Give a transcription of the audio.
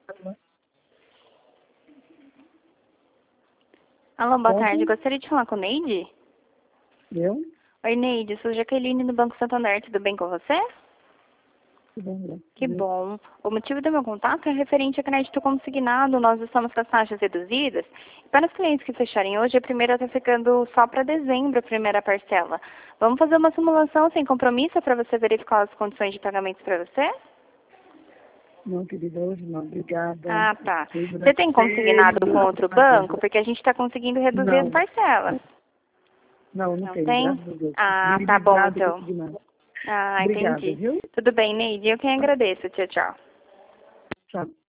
Alô, boa tarde. Gostaria de falar com Neide? Eu? Oi, Neide. Sou Jaqueline do Banco Santander. Tudo bem com você? Tudo bem, Que bom. O motivo do meu contato é referente a crédito consignado. Nós estamos com as taxas reduzidas. E para os clientes que fecharem hoje, a primeira está ficando só para dezembro, a primeira parcela. Vamos fazer uma simulação sem compromisso para você verificar as condições de pagamento para você? Não, querida, hoje não, obrigada. Ah, tá. Você tem consignado com outro banco? Porque a gente está conseguindo reduzir as parcelas. Não Não tenho, tem? graças a Deus. Ah, tá bom, Nada então. consignado. Ah, Obrigada, entendi. viu? Tudo bem, Neide. Eu quem agradeço. Tchau, tchau. Tchau.